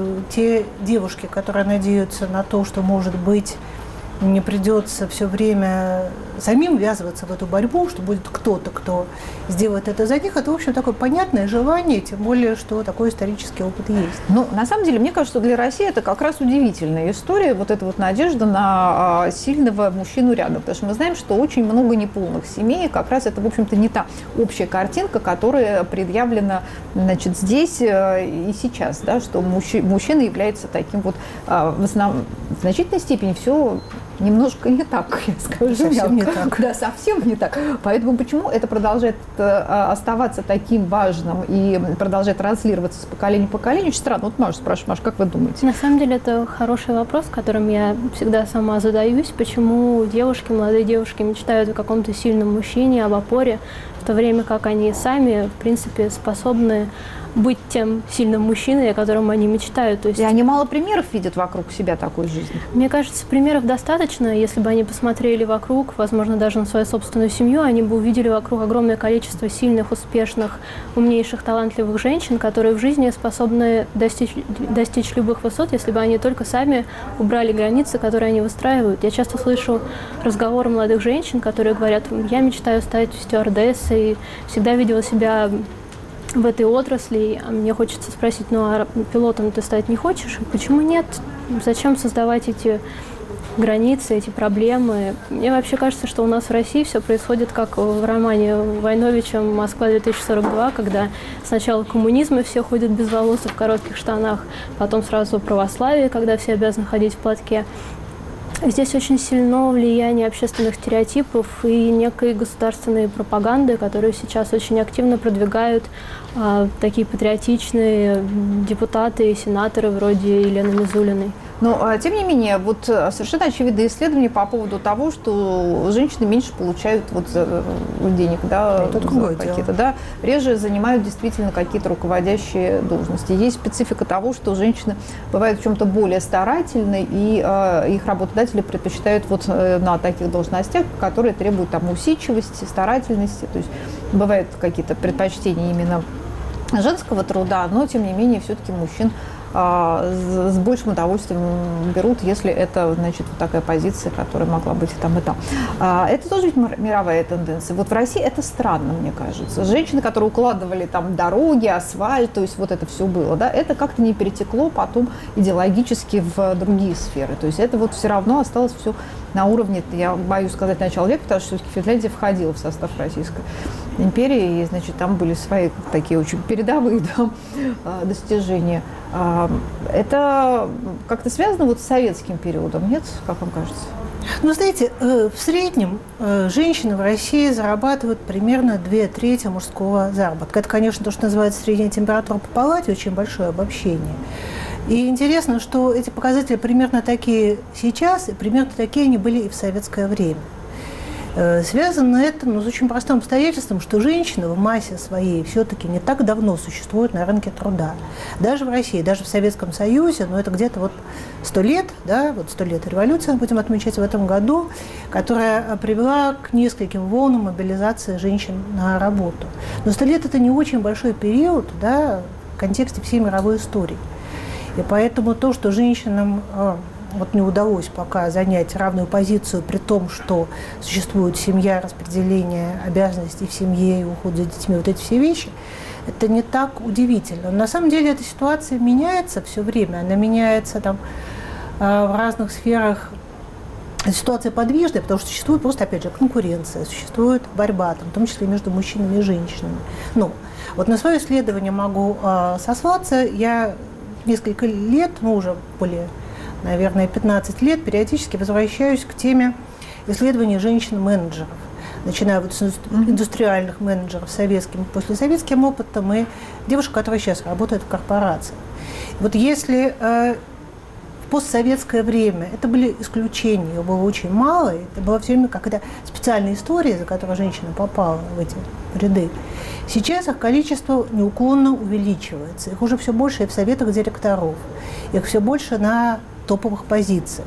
те девушки, которые надеются на то, что, может быть, не придется все время самим ввязываться в эту борьбу, что будет кто-то, кто сделает это за них, это, в общем, такое понятное желание, тем более, что такой исторический опыт есть. Ну, на самом деле, мне кажется, что для России это как раз удивительная история, вот эта вот надежда на сильного мужчину рядом, потому что мы знаем, что очень много неполных семей, как раз это, в общем-то, не та общая картинка, которая предъявлена, значит, здесь и сейчас, да, что мужчина является таким вот, в значительной степени все немножко не так, я скажу. Совсем не так. Да, совсем не так. Поэтому почему это продолжает оставаться таким важным и продолжает транслироваться с поколения в поколение? Очень странно. Вот Маша спрашивает, Маша, как вы думаете? На самом деле это хороший вопрос, которым я всегда сама задаюсь. Почему девушки, молодые девушки мечтают о каком-то сильном мужчине, об опоре, в то время как они сами, в принципе, способны быть тем сильным мужчиной, о котором они мечтают. То есть... И они мало примеров видят вокруг себя такой жизни. Мне кажется, примеров достаточно. Если бы они посмотрели вокруг, возможно, даже на свою собственную семью, они бы увидели вокруг огромное количество сильных, успешных, умнейших, талантливых женщин, которые в жизни способны достичь любых высот, если бы они только сами убрали границы, которые они выстраивают. Я часто слышу разговоры молодых женщин, которые говорят: я мечтаю стать стюардессой, всегда видела себя в этой отрасли, а мне хочется спросить, ну а пилотом ты стать не хочешь? Почему нет? Зачем создавать эти границы, эти проблемы? Мне вообще кажется, что у нас в России все происходит как в романе Войновича «Москва-2042», когда сначала коммунизм, и все ходят без волос и в коротких штанах, потом сразу православие, когда все обязаны ходить в платке. Здесь очень сильно влияние общественных стереотипов и некой государственной пропаганды, которую сейчас очень активно продвигают такие патриотичные депутаты и сенаторы вроде Елены Мизулиной. Но, тем не менее, вот совершенно очевидные исследования по поводу того, что женщины меньше получают вот денег, да, какие-то, да, реже занимают действительно какие-то руководящие должности. Есть специфика того, что женщины бывают в чем-то более старательны, и их работодатели предпочитают вот на таких должностях, которые требуют там усидчивости, старательности. То есть бывают какие-то предпочтения именно женского труда, но, тем не менее, все-таки мужчин с большим удовольствием берут, если это, значит, вот такая позиция, которая могла быть и там, и там. Это тоже ведь мировая тенденция. Вот в России это странно, мне кажется. Женщины, которые укладывали там дороги, асфальт, то есть вот это все было, да, это как-то не перетекло потом идеологически в другие сферы. То есть это вот все равно осталось все на уровне, я боюсь сказать, начала века, потому что все-таки Финляндия входила в состав Российской империи, и, значит, там были свои такие очень передовые, да, достижения. Это как-то связано вот с советским периодом, нет, как вам кажется? Ну, знаете, в среднем женщины в России зарабатывают примерно 2/3 мужского заработка. Это, конечно, то, что называется средняя температура по палате, очень большое обобщение. И интересно, что эти показатели примерно такие сейчас, и примерно такие они были и в советское время. Связано это с очень простым обстоятельством, что женщины в массе своей все-таки не так давно существуют на рынке труда. Даже в России, даже в Советском Союзе, но это где-то вот 100 лет, да, вот 100 лет революции мы будем отмечать в этом году, которая привела к нескольким волнам мобилизации женщин на работу. Но 100 лет – это не очень большой период, да, в контексте всей мировой истории. И поэтому то, что женщинам вот не удалось пока занять равную позицию, при том, что существует семья, распределение обязанностей в семье и уход за детьми, вот эти все вещи, это не так удивительно. Но на самом деле эта ситуация меняется все время, она меняется там в разных сферах. Ситуация подвижная, потому что существует просто, опять же, конкуренция, существует борьба, там, в том числе между мужчинами и женщинами. Ну, вот на свое исследование могу сослаться. Я несколько лет, ну, уже более, наверное, 15 лет, периодически возвращаюсь к теме исследования женщин-менеджеров. Начиная вот с индустриальных менеджеров советским, послесоветским опытом и девушек, которые сейчас работают в корпорациях. Вот если в постсоветское время это были исключения, их было очень мало, это была все время какая-то специальная история, за которой женщина попала в эти ряды. Сейчас их количество неуклонно увеличивается. Их уже все больше и в советах директоров, их все больше на топовых позициях.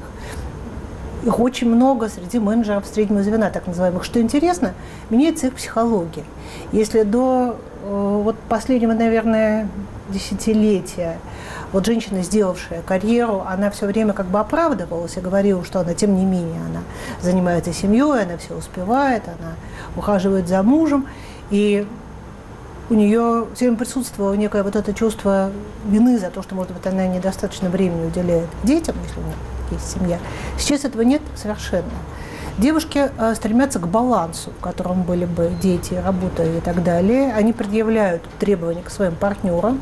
Их очень много среди менеджеров среднего звена, так называемых. Что интересно, меняется их психология. Если до вот последнего, наверное, десятилетия вот женщина, сделавшая карьеру, она все время как бы оправдывалась и говорила, что она, тем не менее, она занимается семьей, она все успевает, она ухаживает за мужем. И у нее все время присутствовало некое вот это чувство вины за то, что, может быть, она недостаточно времени уделяет детям, если у нее есть семья. Сейчас этого нет совершенно. Девушки стремятся к балансу, в котором были бы дети, работа и так далее. Они предъявляют требования к своим партнерам.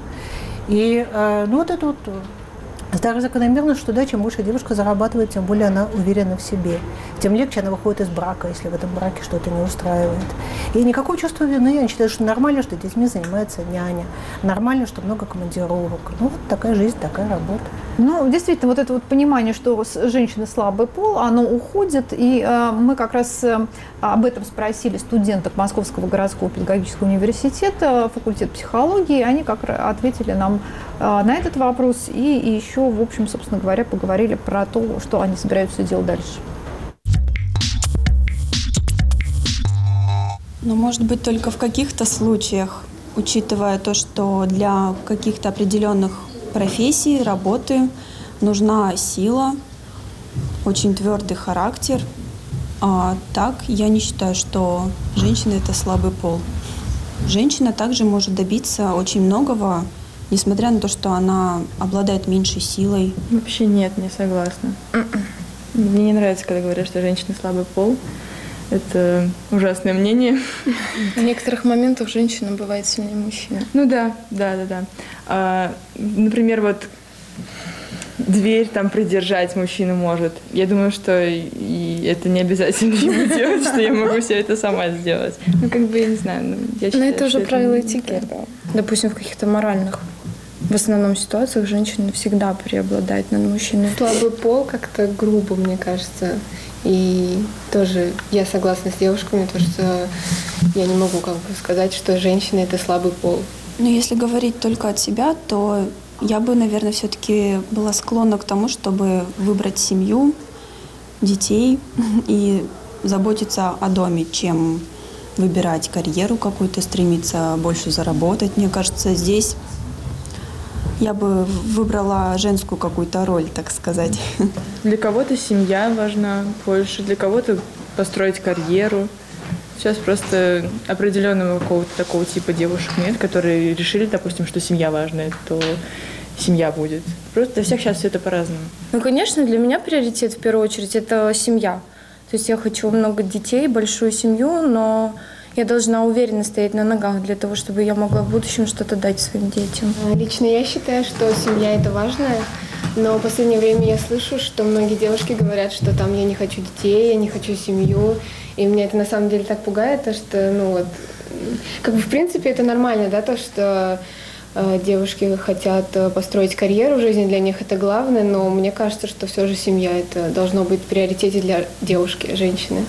И ну, вот это вот старая закономерность, что да, чем больше девушка зарабатывает, тем более она уверена в себе. Тем легче она выходит из брака, если в этом браке что-то не устраивает. И никакого чувства вины. Они считают, что нормально, что детьми занимается няня. Нормально, что много командировок. Ну, вот такая жизнь, такая работа. Ну, действительно, вот это вот понимание, что женщина слабый пол, оно уходит. И мы как раз об этом спросили студенток Московского городского педагогического университета, факультет психологии. Они как раз ответили нам на этот вопрос и еще, в общем, собственно говоря, поговорили про то, что они собираются делать дальше. Но, может быть, только в каких-то случаях, учитывая то, что для каких-то определенных профессий, работы нужна сила, очень твердый характер. А так я не считаю, что женщина – это слабый пол. Женщина также может добиться очень многого, несмотря на то, что она обладает меньшей силой. Вообще нет, не согласна. Мне не нравится, когда говорят, что женщина слабый пол. Это ужасное мнение. В некоторых моментах женщина бывает сильнее мужчины. Ну да. Например, вот дверь там придержать мужчина может. Я думаю, что и это не обязательно ему делать, что я могу все это сама сделать. Ну, как бы, я не знаю. Но это уже правило этикета. Допустим, в каких-то моральных, в основном ситуациях женщина всегда преобладает над мужчиной. Слабый пол как-то грубо, мне кажется. И тоже я согласна с девушками, то, что я не могу как бы сказать, что женщина – это слабый пол. Но если говорить только от себя, то я бы, наверное, все-таки была склонна к тому, чтобы выбрать семью, детей и заботиться о доме, чем выбирать карьеру какую-то, стремиться больше заработать. Мне кажется, здесь Я бы выбрала женскую какую-то роль, так сказать. Для кого-то семья важна больше, для кого-то построить карьеру. Сейчас просто определенного какого-то такого типа девушек нет, которые решили, допустим, что семья важная, то семья будет. Просто для всех сейчас все это по-разному. Ну, конечно, для меня приоритет в первую очередь это семья. То есть я хочу много детей, большую семью, но я должна уверенно стоять на ногах для того, чтобы я могла в будущем что-то дать своим детям. Лично я считаю, что семья – это важно, но в последнее время я слышу, что многие девушки говорят, что там я не хочу детей, я не хочу семью, и меня это на самом деле так пугает, то что, ну вот, как бы в принципе это нормально, да, то, что девушки хотят построить карьеру в жизни, для них это главное, но мне кажется, что все же семья – это должно быть в приоритете для девушки, женщины.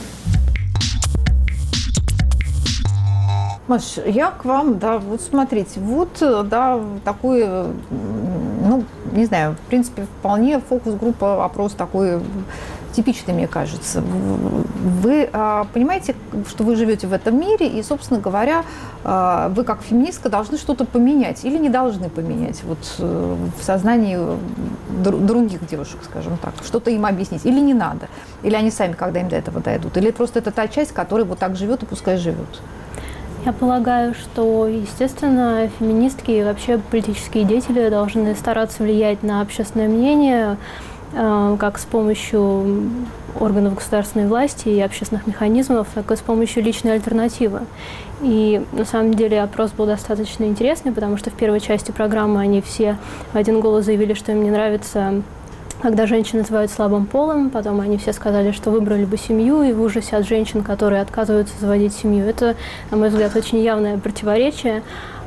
Маш, я к вам, да, вот смотрите, вот, да, такой, ну, не знаю, в принципе, вполне фокус-группа, опрос такой типичный, мне кажется. Вы понимаете, что вы живете в этом мире, и, собственно говоря, вы как феминистка должны что-то поменять или не должны поменять вот в сознании других девушек, скажем так, что-то им объяснить, или не надо, или они сами, когда им до этого дойдут, или просто это та часть, которая вот так живет и пускай живет. Я полагаю, что, естественно, феминистки и вообще политические деятели должны стараться влиять на общественное мнение, как с помощью органов государственной власти и общественных механизмов, так и с помощью личной альтернативы. И на самом деле опрос был достаточно интересный, потому что в первой части программы они все в один голос заявили, что им не нравится, когда женщин называют слабым полом, потом они все сказали, что выбрали бы семью, и в ужасе от женщин, которые отказываются заводить семью. Это, на мой взгляд, очень явное противоречие.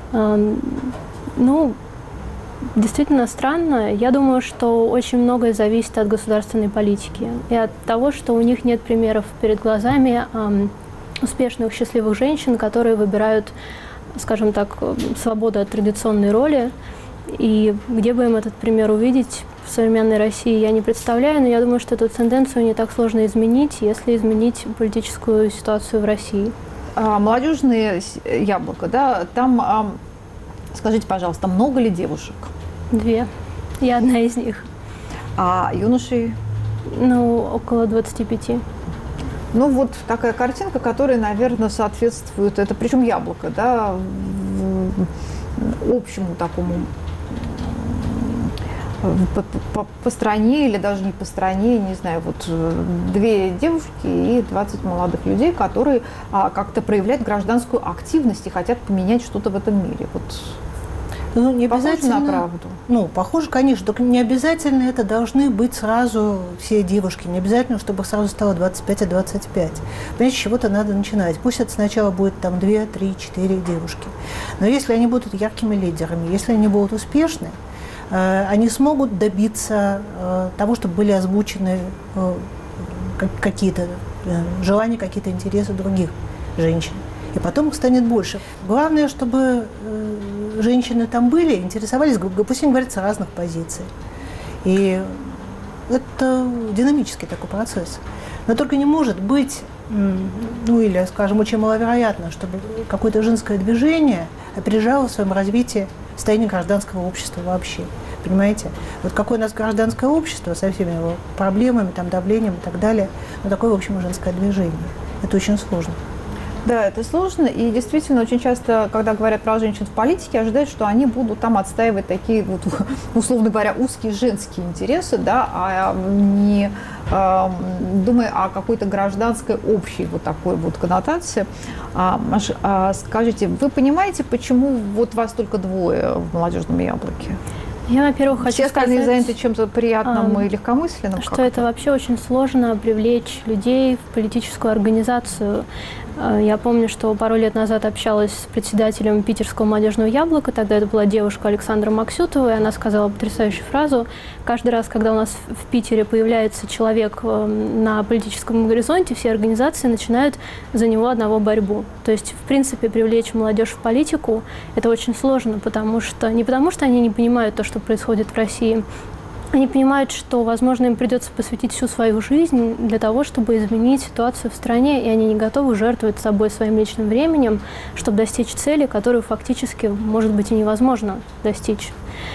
Ну, действительно странно. Я думаю, что очень многое зависит от государственной политики и от того, что у них нет примеров перед глазами успешных, счастливых женщин, которые выбирают, скажем так, свободу от традиционной роли. И где бы им этот пример увидеть в современной России, я не представляю, но я думаю, что эту тенденцию не так сложно изменить, если изменить политическую ситуацию в России. Молодежные яблоко, да, там, скажите, пожалуйста, много ли девушек? 2. Я одна из них. А юношей? Ну, около 25. Ну, вот такая картинка, которая, наверное, соответствует, это причем яблоко, да, общему такому по стране или даже не по стране, не знаю, вот 2 девушки и 20 молодых людей, которые как-то проявляют гражданскую активность и хотят поменять что-то в этом мире. Вот. Ну, не обязательно, похоже на правду? Ну, похоже, конечно, только не обязательно это должны быть сразу все девушки. Не обязательно, чтобы сразу стало 25 и 25. Понимаете, с чего-то надо начинать. Пусть это сначала будет там 2, 3, 4 девушки. Но если они будут яркими лидерами, если они будут успешны, они смогут добиться того, чтобы были озвучены какие-то желания, какие-то интересы других женщин. И потом их станет больше. Главное, чтобы женщины там были, интересовались, пусть они говорят с разных позиций. И это динамический такой процесс. Но только не может быть, ну или, скажем, очень маловероятно, чтобы какое-то женское движение опережало в своем развитии состояние гражданского общества вообще. Понимаете? Вот какое у нас гражданское общество со всеми его проблемами, там, давлением и так далее, но такое, в общем, женское движение. Это очень сложно. Да, это сложно, и действительно очень часто, когда говорят про женщин в политике, ожидают, что они будут там отстаивать такие, вот, условно говоря, узкие женские интересы, да, а не думая о какой-то гражданской общей вот такой вот коннотации. Маша, скажите, вы понимаете, почему вот вас только 2 в «Молодежном яблоке»? Я, во-первых, хочу все остальные сказать, заняты чем-то приятным и легкомысленным. Что это вообще очень сложно привлечь людей в политическую организацию. Я помню, что пару лет назад общалась с председателем Питерского «Молодежного яблока». Тогда это была девушка Александра Максютова, и она сказала потрясающую фразу: каждый раз, когда у нас в Питере появляется человек на политическом горизонте, все организации начинают за него одного борьбу. То есть, в принципе, привлечь молодежь в политику – это очень сложно, не потому что они не понимают то, что происходит в России. Они понимают, что, возможно, им придется посвятить всю свою жизнь для того, чтобы изменить ситуацию в стране, и они не готовы жертвовать собой, своим личным временем, чтобы достичь цели, которую фактически, может быть, и невозможно достичь.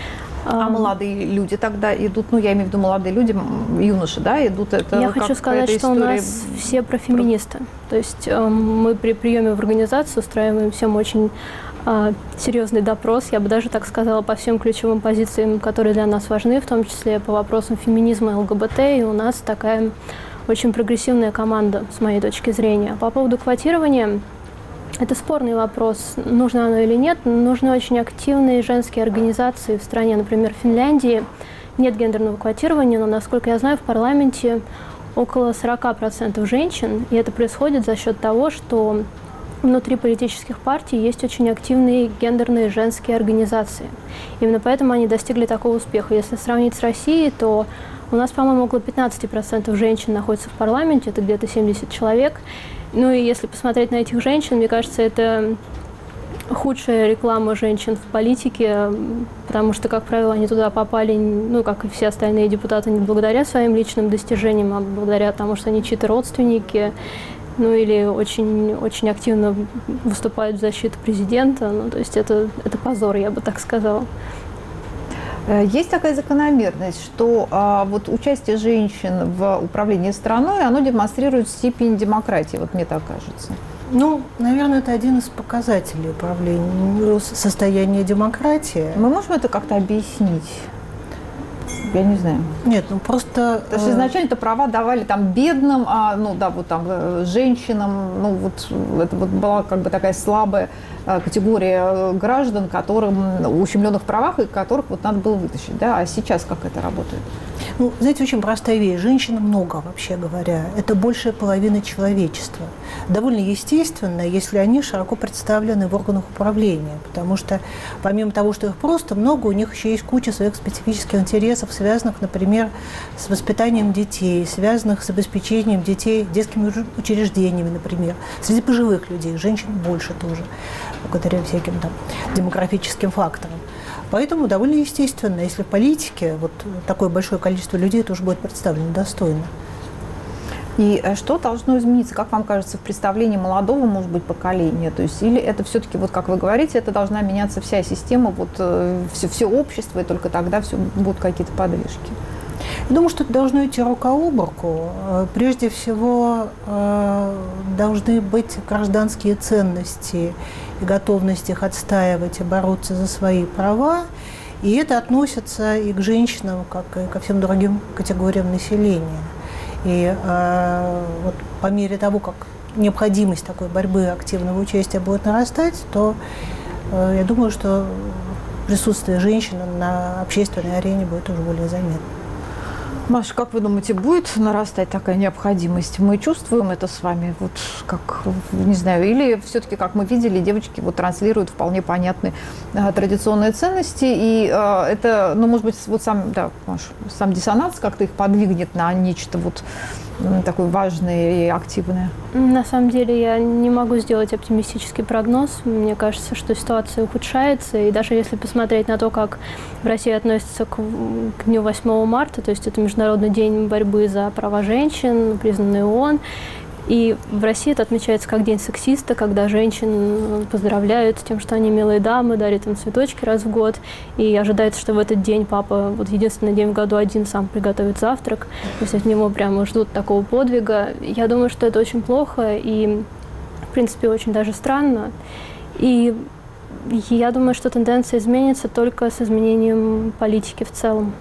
А молодые люди тогда идут, ну, я имею в виду молодые люди, юноши, да, идут это. Я хочу сказать, что у нас все профеминисты. То есть мы при приеме в организацию устраиваем всем очень серьезный допрос, я бы даже так сказала, по всем ключевым позициям, которые для нас важны, в том числе по вопросам феминизма и ЛГБТ, и у нас такая очень прогрессивная команда, с моей точки зрения. По поводу квотирования, это спорный вопрос, нужно оно или нет. Нужны очень активные женские организации в стране. Например, в Финляндии нет гендерного квотирования, но, насколько я знаю, в парламенте около 40% женщин. И это происходит за счет того, что внутри политических партий есть очень активные гендерные женские организации. Именно поэтому они достигли такого успеха. Если сравнить с Россией, то у нас, по-моему, около 15% женщин находится в парламенте, это где-то 70 человек. Ну и если посмотреть на этих женщин, мне кажется, это худшая реклама женщин в политике, потому что, как правило, они туда попали, ну, как и все остальные депутаты, не благодаря своим личным достижениям, а благодаря тому, что они чьи-то родственники, ну или очень, очень активно выступают в защиту президента. Ну, то есть это позор, я бы так сказала. Есть такая закономерность, что вот участие женщин в управлении страной, оно демонстрирует степень демократии, вот мне так кажется. Ну, наверное, это один из показателей управления, состояния демократии. Мы можем это как-то объяснить? Я не знаю. Нет, ну просто... Потому что изначально-то права давали там бедным, ну да, вот там женщинам, ну вот это вот была как бы такая слабая категория граждан, которым ущемленных в правах, и которых вот надо было вытащить, да, а сейчас как это работает? Ну, знаете, очень простая вещь. Женщин много, вообще говоря. Это большая половина человечества. Довольно естественно, если они широко представлены в органах управления, потому что помимо того, что их просто много, у них еще есть куча своих специфических интересов, связанных, например, с воспитанием детей, связанных с обеспечением детей детскими учреждениями, например. Среди пожилых людей женщин больше тоже, благодаря всяким там демографическим факторам. Поэтому довольно естественно, если в политике вот такое большое количество людей тоже будет представлено достойно. И что должно измениться, как вам кажется, в представлении молодого, может быть, поколения? То есть, или это все-таки, вот как вы говорите, это должна меняться вся система, вот все общество, и только тогда все будут какие-то подвижки? Я думаю, что это должно идти рука об руку. Прежде всего, должны быть гражданские ценности и готовность их отстаивать и бороться за свои права. И это относится и к женщинам, как и ко всем другим категориям населения. И вот по мере того, как необходимость такой борьбы, активного участия будет нарастать, то я думаю, что присутствие женщин на общественной арене будет уже более заметно. Маша, как вы думаете, будет нарастать такая необходимость? Мы чувствуем это с вами, вот как, не знаю, или все-таки, как мы видели, девочки вот транслируют вполне понятные традиционные ценности, и это, ну, может быть, вот сам, да, Маша, сам диссонанс как-то их подвигнет на нечто вот такое важное и активное? На самом деле я не могу сделать оптимистический прогноз. Мне кажется, что ситуация ухудшается. И даже если посмотреть на то, как в России относятся к дню 8 марта, то есть это Международный день борьбы за права женщин, признанный ООН, и в России это отмечается как день сексиста, когда женщин поздравляют с тем, что они милые дамы, дарят им цветочки раз в год. И ожидается, что в этот день папа, вот единственный день в году один, сам приготовит завтрак. То есть от него прямо ждут такого подвига. Я думаю, что это очень плохо и, в принципе, очень даже странно. И я думаю, что тенденция изменится только с изменением политики в целом.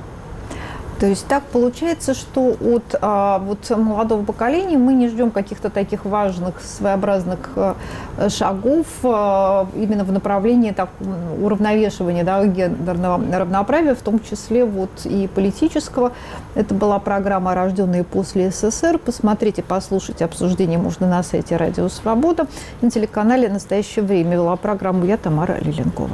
То есть так получается, что от вот молодого поколения мы не ждем каких-то таких важных, своеобразных шагов именно в направлении уравновешивания, да, гендерного равноправия, в том числе вот и политического. Это была программа «Рожденные после СССР». Посмотрите, послушайте обсуждение можно на сайте «Радио Свобода». На телеканале «Настоящее время» вела программу я, Тамара Лиленкова.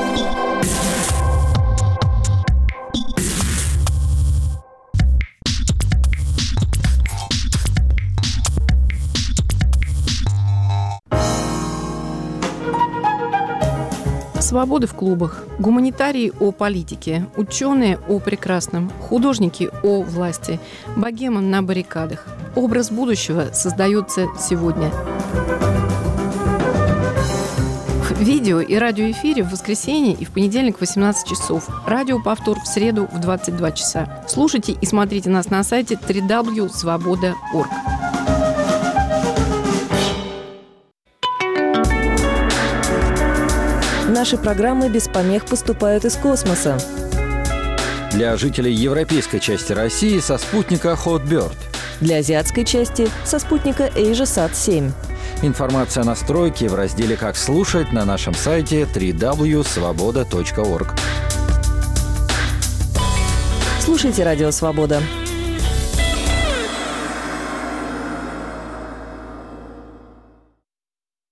Свободы в клубах, гуманитарии о политике, ученые о прекрасном, художники о власти, богема на баррикадах. Образ будущего создается сегодня. В видео и радиоэфире в воскресенье и в понедельник в 18 часов. Радиоповтор в среду в 22 часа. Слушайте и смотрите нас на сайте www.svoboda.org. Наши программы без помех поступают из космоса. Для жителей европейской части России со спутника Hotbird. Для азиатской части со спутника AsiaSat-7. Информация о настройке в разделе «Как слушать» на нашем сайте www.svoboda.org. Слушайте «Радио Свобода».